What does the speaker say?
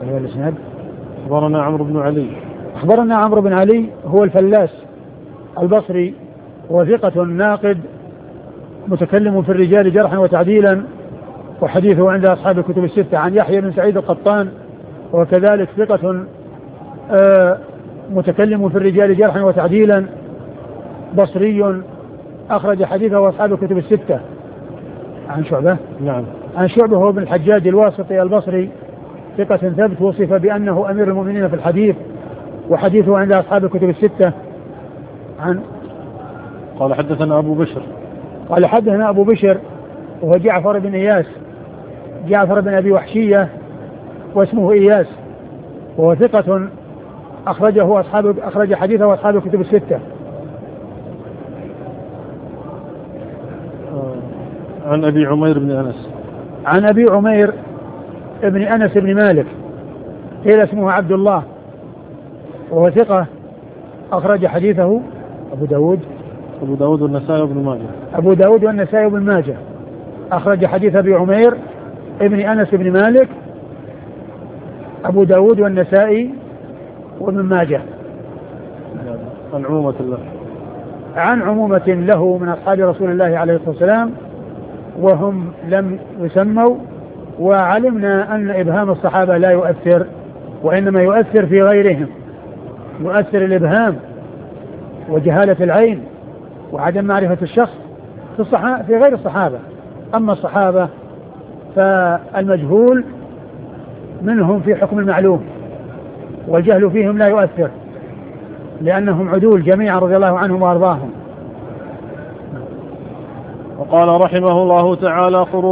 أيها الإسناد. أخبرنا عمرو بن علي. أخبرنا عمرو بن علي هو الفلاس البصري وثقة ناقد متكلم في الرجال جرحا وتعديلا وحديثه عند أصحاب الكتب الستة. عن يحيى بن سعيد القطان وكذلك ثقة متكلم في الرجال جرحا وتعديلا بصري أخرج حديثه أصحاب الكتب الستة. عن شعبة. نعم. عن شعبة هو بن الحجاج الواسطي البصري ثقة ثبت وصف بأنه أمير المؤمنين في الحديث وحديثه عند أصحاب الكتب الستة. قال حدثنا أبو بشر. قال حدثنا أبو بشر وهو جعفر بن إياس، جعفر بن أبي وحشية واسمه إياس، وهو ثقة أخرج حديثه أصحاب الكتب الستة. عن أبي عمير بن أنس. عن أبي عمير ابن أنس بن مالك قيل اسمه عبد الله، وهو ثقة أخرج حديثه أبو داود والنسائي وابن ماجه. أبو داود والنسائي وابن ماجه أخرج حديث أبي عمير ابن أنس بن مالك أبو داود والنسائي وابن ماجه. عن عمومة له من أصحاب رسول الله عليه الصلاة والسلام وهم لم يسموا. وعلمنا أن إبهام الصحابة لا يؤثر، وإنما يؤثر في غيرهم، يؤثر الإبهام وجهالة العين وعدم معرفة الشخص في غير الصحابة. أما الصحابة فالمجهول منهم في حكم المعلوم، والجهل فيهم لا يؤثر لأنهم عدول جميعا رضي الله عنهم وأرضاهم. وقال رحمه الله تعالى: